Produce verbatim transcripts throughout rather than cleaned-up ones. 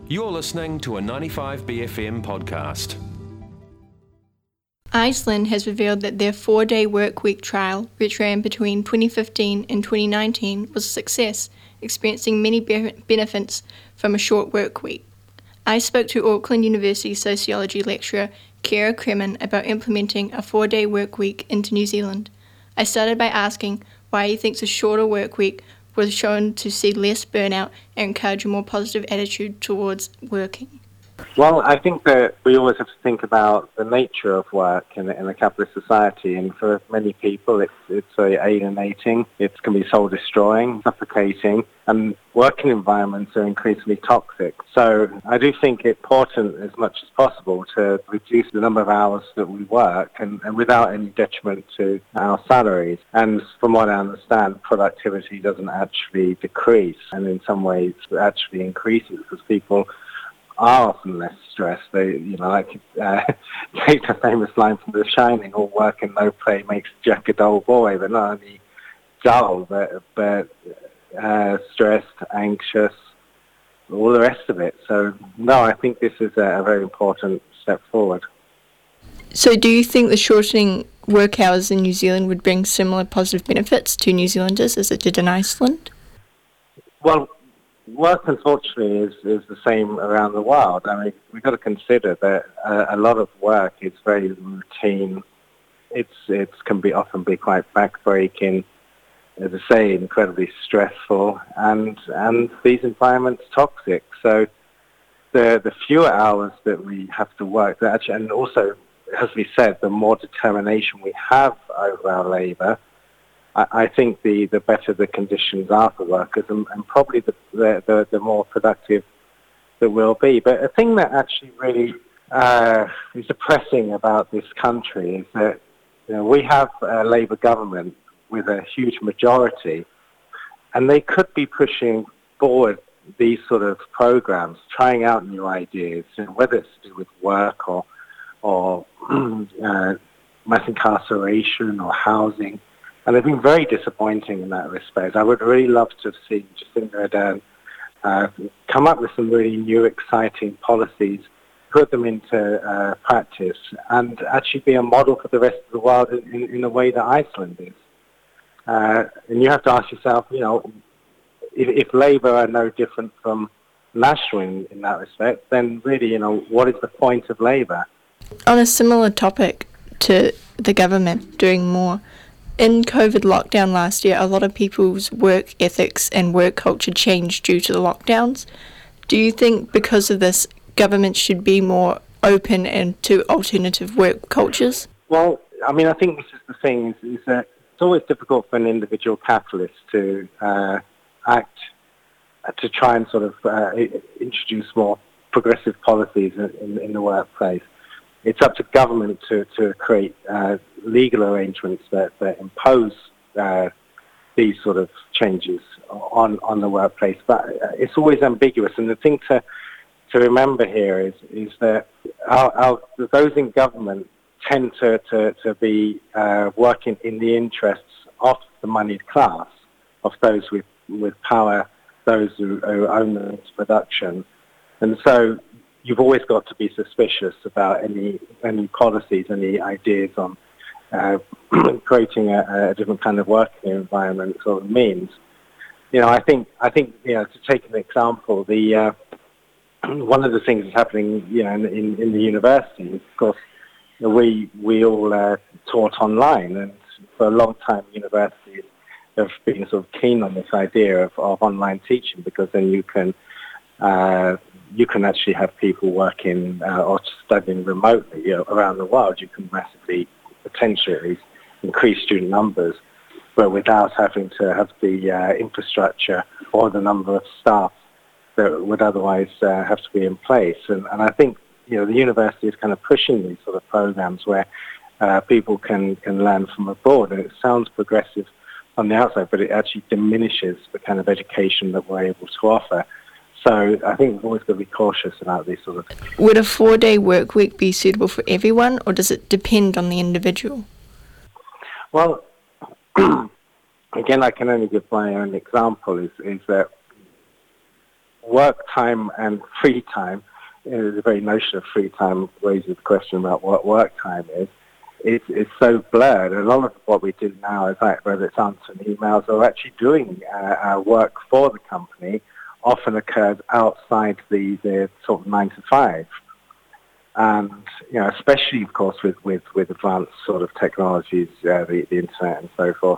You're listening to a ninety-five B F M podcast. Iceland has revealed that their four-day workweek trial, which ran between twenty fifteen and twenty nineteen, was a success, experiencing many be- benefits from a short workweek. I spoke to Auckland University sociology lecturer Ciara Cremin about implementing a four-day workweek into New Zealand. I started by asking why he thinks a shorter workweek was shown to see less burnout and encourage a more positive attitude towards working. Well, I think that we always have to think about the nature of work in, in a capitalist society, and for many people it's, it's very alienating, it can be soul-destroying, suffocating, and working environments are increasingly toxic. So I do think it's important as much as possible to reduce the number of hours that we work and, and without any detriment to our salaries. And from what I understand, productivity doesn't actually decrease, and in some ways it actually increases because people are often less stressed. They, you know, like uh, take the famous line from The Shining: "All work and no play makes Jack a dull boy." But not only dull, but but uh, stressed, anxious, all the rest of it. So no, I think this is a, a very important step forward. So, do you think the shortening work hours in New Zealand would bring similar positive benefits to New Zealanders as it did in Iceland? Well, work, unfortunately, is, is the same around the world. I mean, we've got to consider that a, a lot of work is very routine. It's it can be often be quite backbreaking, as I say, incredibly stressful, and and these environments toxic. So the the fewer hours that we have to work, that actually, and also, as we said, the more determination we have over our labour, I think the, the better the conditions are for workers, and, and probably the, the, the more productive that we'll be. But a thing that actually really uh, is depressing about this country is that, you know, we have a Labour government with a huge majority, and they could be pushing forward these sort of programs, trying out new ideas, you know, whether it's to do with work or, or uh, mass incarceration or housing. And they've been very disappointing in that respect. I would really love to have seen Jacinda Ardern uh, come up with some really new, exciting policies, put them into uh, practice, and actually be a model for the rest of the world in, in, in a way that Iceland is. Uh, and you have to ask yourself, you know, if, if Labour are no different from National in, in that respect, then really, you know, what is the point of Labour? On a similar topic to the government doing more, in COVID lockdown last year, a lot of people's work ethics and work culture changed due to the lockdowns. Do you think because of this, government should be more open and to alternative work cultures? Well, I mean, I think this is the thing, is, is that it's always difficult for an individual capitalist to uh, act, uh, to try and sort of uh, introduce more progressive policies in, in, in the workplace. It's up to government to, to create uh, legal arrangements that, that impose uh, these sort of changes on, on the workplace. But it's always ambiguous. And the thing to to remember here is is that our, our, those in government tend to, to, to be uh, working in the interests of the moneyed class, of those with, with power, those who, who own the production. And so you've always got to be suspicious about any any policies, any ideas on uh, creating a, a different kind of working environment or means. You know, I think I think you know, to take an example, the uh, one of the things that's happening, you know, in, in, in the university is, of course, you know, we we all uh, taught online, and for a long time, universities have been sort of keen on this idea of, of online teaching, because then you can. Uh, you can actually have people working uh, or studying remotely, you know, around the world. You can massively, potentially at least, increase student numbers, but without having to have the uh, infrastructure or the number of staff that would otherwise uh, have to be in place. And, and I think, you know, the university is kind of pushing these sort of programs where uh, people can, can learn from abroad. And it sounds progressive on the outside, but it actually diminishes the kind of education that we're able to offer. So I think we've always got to be cautious about these sort of things. Would a four-day work week be suitable for everyone, or does it depend on the individual? Well, again, I can only give my own example, is, is that work time and free time, you know, the very notion of free time raises the question about what work time is. It's, it's so blurred. And a lot of what we do now is like whether it's answering emails or actually doing uh, our work for the company often occurs outside the, the sort of nine to five. And, you know, especially, of course, with, with, with advanced sort of technologies, uh, the, the internet and so forth.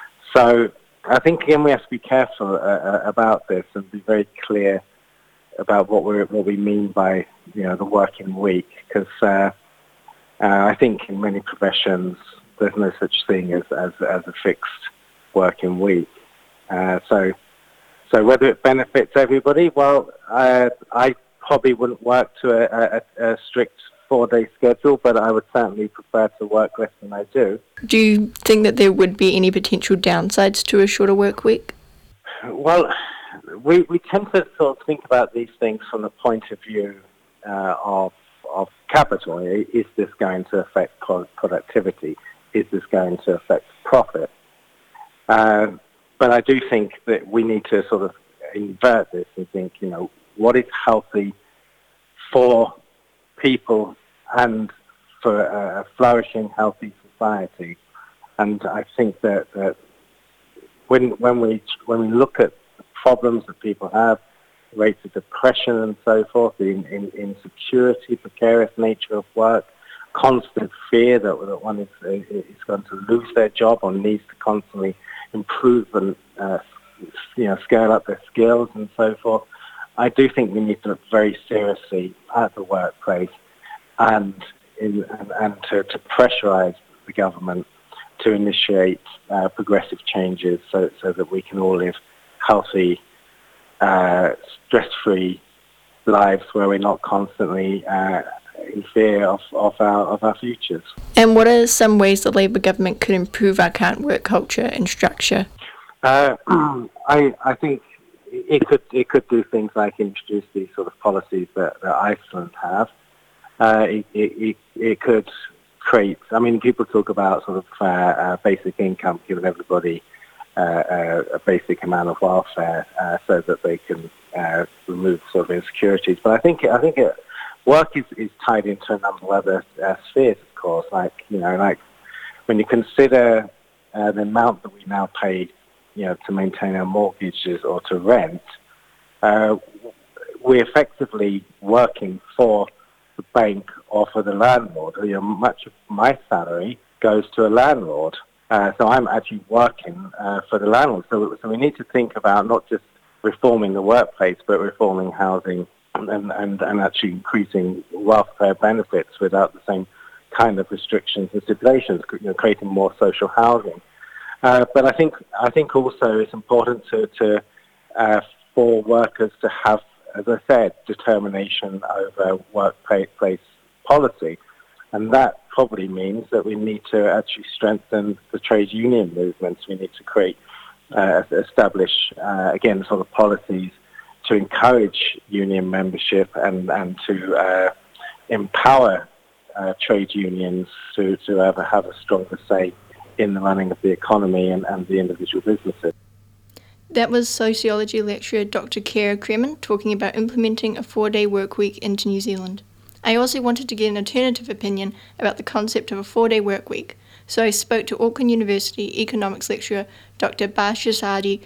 So I think, again, we have to be careful uh, about this and be very clear about what we what we mean by, you know, the working week. Because uh, uh, I think in many professions, there's no such thing as, as, as a fixed working week. Uh, so so whether it benefits everybody, well, uh, I probably wouldn't work to a, a, a strict four-day schedule, but I would certainly prefer to work less than I do. Do you think that there would be any potential downsides to a shorter work week? Well, we, we tend to sort of think about these things from the point of view uh, of, of capital. Is this going to affect productivity? Is this going to affect profit? Uh, but I do think that we need to sort of invert this and think, you know, what is healthy for people and for a flourishing, healthy society? And I think that, that when when we when we look at the problems that people have, rates of depression and so forth, the in, in, insecurity, precarious nature of work, constant fear that, that one is, is going to lose their job or needs to constantly improve and uh, you know scale up their skills and so forth, I do think we need to look very seriously at the workplace and in, and, and to, to pressurize the government to initiate uh, progressive changes so, so that we can all live healthy, uh, stress-free lives where we're not constantly uh, in fear of, of, our, of our futures. And what are some ways the Labour government could improve our current work culture and structure? Uh, I, I think it could it could do things like introduce these sort of policies that, that Iceland have. Uh, it, it, it could create, I mean, people talk about sort of uh, uh, basic income, giving everybody uh, uh, a basic amount of welfare uh, so that they can uh, remove sort of insecurities. But I think I think it, work is, is tied into a number of other uh, spheres, of course. Like you know, like when you consider uh, the amount that we now pay, you know, to maintain our mortgages or to rent, uh, we're effectively working for the bank or for the landlord. You know, much of my salary goes to a landlord, uh, so I'm actually working uh, for the landlord. So, so we need to think about not just reforming the workplace, but reforming housing and, and, and actually increasing welfare benefits without the same kind of restrictions and stipulations, you know, creating more social housing. Uh, but I think I think also it's important to, to uh, for workers to have, as I said, determination over workplace policy, and that probably means that we need to actually strengthen the trade union movements. We need to create, uh, establish uh, again sort of policies to encourage union membership and and to uh, empower uh, trade unions to to have a, have a stronger say in the running of the economy and, and the individual businesses. That was sociology lecturer Doctor Kara Kremen talking about implementing a four-day work week into New Zealand. I also wanted to get an alternative opinion about the concept of a four-day work week, so I spoke to Auckland University economics lecturer Doctor Bashasadi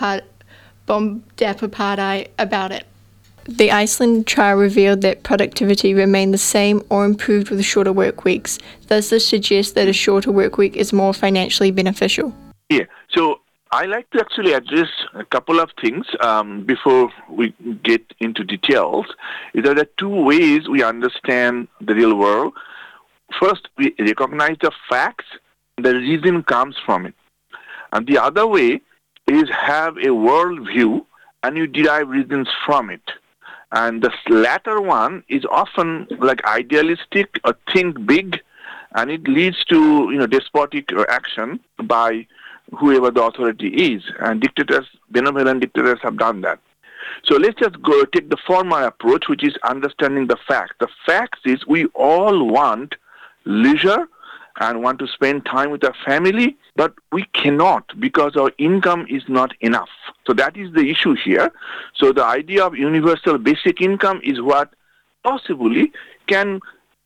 Bomdapapadai about it. The Iceland trial revealed that productivity remained the same or improved with shorter work weeks. Does this suggest that a shorter work week is more financially beneficial? Yeah, so I like to actually address a couple of things um, before we get into details. Is that there are two ways we understand the real world. First, we recognize the facts, the reason comes from it. And the other way is have a world view and you derive reasons from it. And the latter one is often like idealistic or think big, and it leads to, you know, despotic action by whoever the authority is. And dictators, benevolent dictators have done that. So let's just go take the former approach, which is understanding the facts. The facts is we all want leisure and want to spend time with our family, but we cannot because our income is not enough. So that is the issue here. So the idea of universal basic income is what possibly can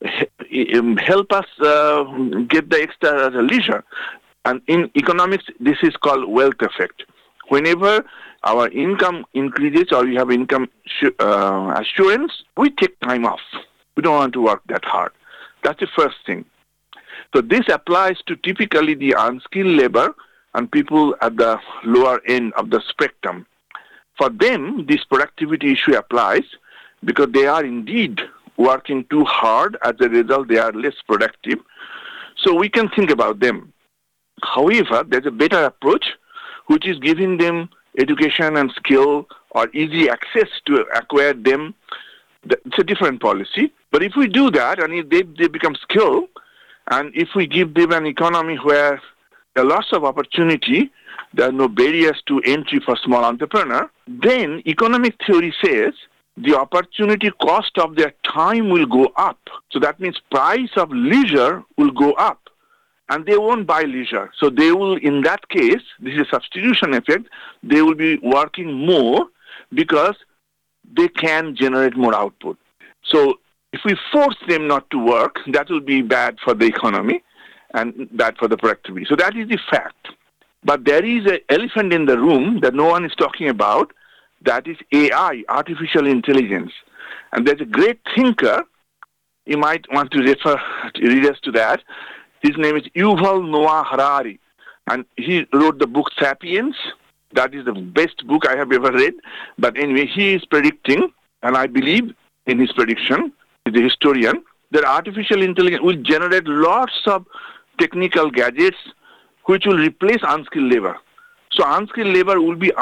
help us uh, get the extra leisure. And in economics, this is called wealth effect. Whenever our income increases or we have income uh, assurance, we take time off. We don't want to work that hard. That's the first thing. So this applies to typically the unskilled labor and people at the lower end of the spectrum. For them, this productivity issue applies because they are indeed working too hard. As a result, they are less productive. So we can think about them. However, there's a better approach, which is giving them education and skill or easy access to acquire them. It's a different policy. But if we do that and if they, they become skilled, and if we give them an economy where there are lots of opportunity, there are no barriers to entry for small entrepreneur, then economic theory says the opportunity cost of their time will go up. So that means price of leisure will go up. And they won't buy leisure. So they will, in that case, this is a substitution effect, they will be working more because they can generate more output. So if we force them not to work, that will be bad for the economy and bad for the productivity. So that is the fact. But there is an elephant in the room that no one is talking about. That is A I, artificial intelligence. And there's a great thinker, you might want to refer readers to that. His name is Yuval Noah Harari. And he wrote the book Sapiens. That is the best book I have ever read. But anyway, he is predicting, and I believe in his prediction, the historian, that artificial intelligence will generate lots of technical gadgets which will replace unskilled labor. So unskilled labor will be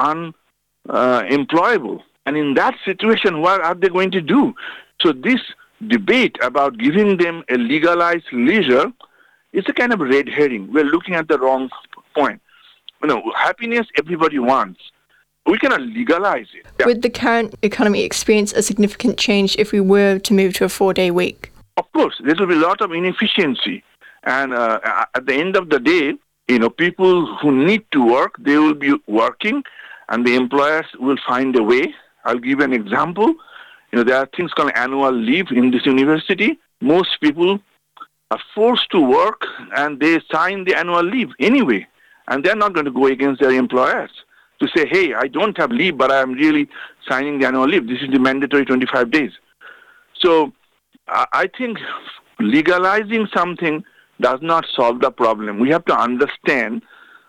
unemployable. Uh, and in that situation, what are they going to do? So this debate about giving them a legalized leisure is a kind of red herring. We're looking at the wrong point. You know, happiness everybody wants. We cannot legalize it. Yeah. Would the current economy experience a significant change if we were to move to a four-day week? Of course, there will be a lot of inefficiency. And uh, at the end of the day, you know, people who need to work, they will be working, and the employers will find a way. I'll give an example. You know, there are things called annual leave in this university. Most people are forced to work, and they sign the annual leave anyway. And they're not going to go against their employers to say, hey, I don't have leave, but I'm really signing the annual leave. This is the mandatory twenty-five days. So uh, I think legalizing something does not solve the problem. We have to understand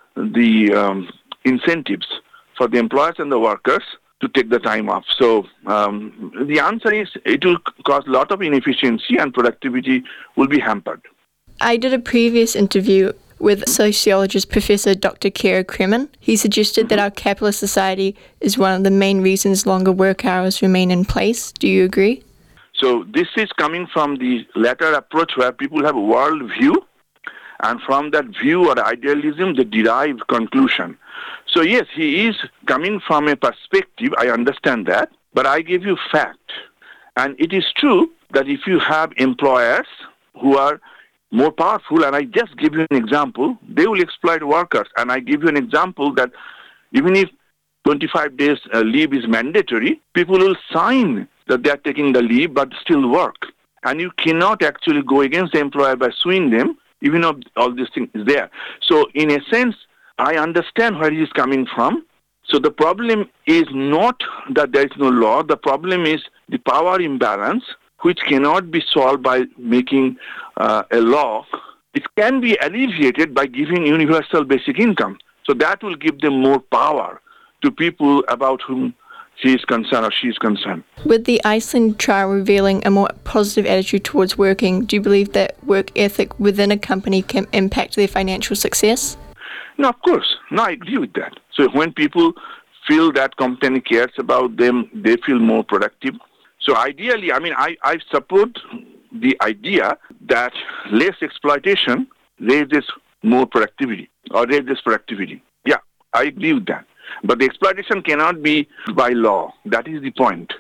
the um, incentives for the employers and the workers to take the time off. So um, the answer is it will cause a lot of inefficiency and productivity will be hampered. I did a previous interview with sociologist Professor Doctor Kira Kremen. He suggested that our capitalist society is one of the main reasons longer work hours remain in place. Do you agree? So this is coming from the latter approach where people have a world view, and from that view or idealism, they derive conclusion. So yes, he is coming from a perspective, I understand that, but I give you fact. And it is true that if you have employers who are more powerful, and I just give you an example, they will exploit workers. And I give you an example that even if twenty-five days uh, leave is mandatory, people will sign that they are taking the leave but still work. And you cannot actually go against the employer by suing them, even though all this thing is there. So in a sense, I understand where he is coming from. So the problem is not that there is no law. The problem is the power imbalance, which cannot be solved by making uh, a law. It can be alleviated by giving universal basic income. So that will give them more power to people about whom he is concerned or she is concerned. With the Iceland trial revealing a more positive attitude towards working, do you believe that work ethic within a company can impact their financial success? No, of course. No, I agree with that. So when people feel that company cares about them, they feel more productive. So ideally, I mean, I, I support the idea that less exploitation raises more productivity or raises productivity. Yeah, I agree with that. But the exploitation cannot be by law. That is the point.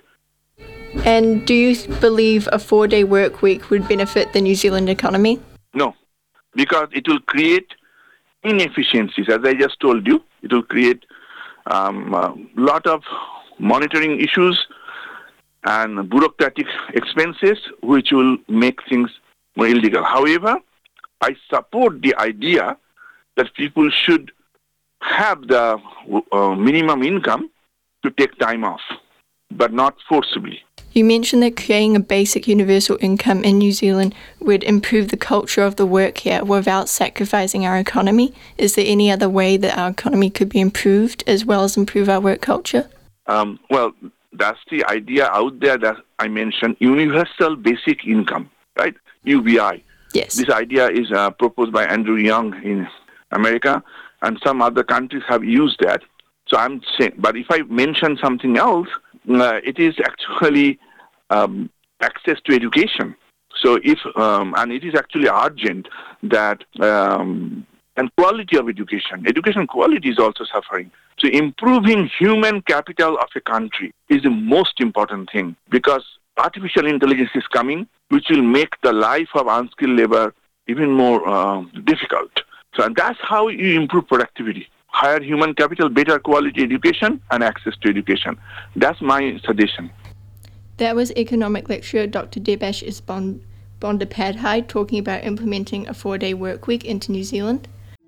And do you believe a four-day work week would benefit the New Zealand economy? No. because it will create inefficiencies. As I just told you, it will create a um, uh, lot of monitoring issues and bureaucratic expenses, which will make things more illegal. However, I support the idea that people should have the uh, minimum income to take time off, but not forcibly. You mentioned that creating a basic universal income in New Zealand would improve the culture of the work here without sacrificing our economy. Is there any other way that our economy could be improved as well as improve our work culture? Um, well, that's the idea out there that I mentioned, universal basic income, right? U B I. Yes. This idea is uh, proposed by Andrew Young in America, and some other countries have used that. So I'm saying, but if I mention something else, uh, it is actually um, access to education. So if, um, and it is actually urgent that, um, and quality of education. Education quality is also suffering. So improving human capital of a country is the most important thing, because artificial intelligence is coming, which will make the life of unskilled labor even more uh, difficult. So and that's how you improve productivity. Higher human capital, better quality education, and access to education. That's my suggestion. That was economic lecturer Doctor Debashish Bondapadhyay talking about implementing a four-day work week into New Zealand.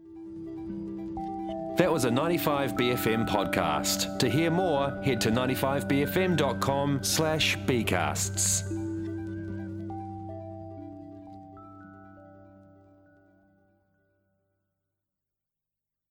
That was a ninety-five B F M podcast. To hear more, head to ninety-five b f m dot com slash bcasts.